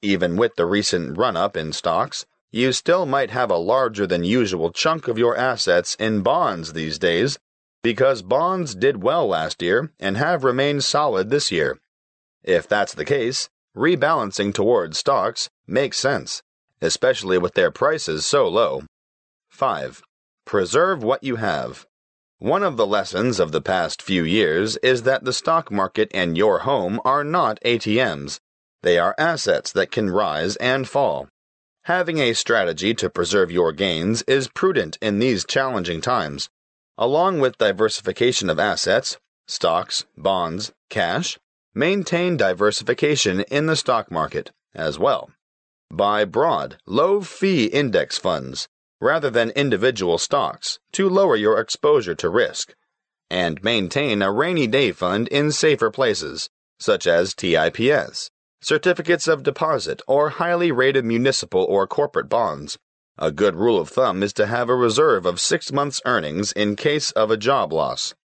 Even with the recent run-up in stocks, you still might have a larger than usual chunk of your assets in bonds these days, because bonds did well last year and have remained solid this year. If that's the case, rebalancing towards stocks makes sense, especially with their prices so low. 5. Preserve what you have. One of the lessons of the past few years is that the stock market and your home are not ATMs. They are assets that can rise and fall. Having a strategy to preserve your gains is prudent in these challenging times. Along with diversification of assets, stocks, bonds, cash, maintain diversification in the stock market as well. Buy broad, low-fee index funds rather than individual stocks to lower your exposure to risk, and maintain a rainy day fund in safer places, such as TIPS, certificates of deposit, or highly rated municipal or corporate bonds. A good rule of thumb is to have a reserve of 6 months' earnings in case of a job loss.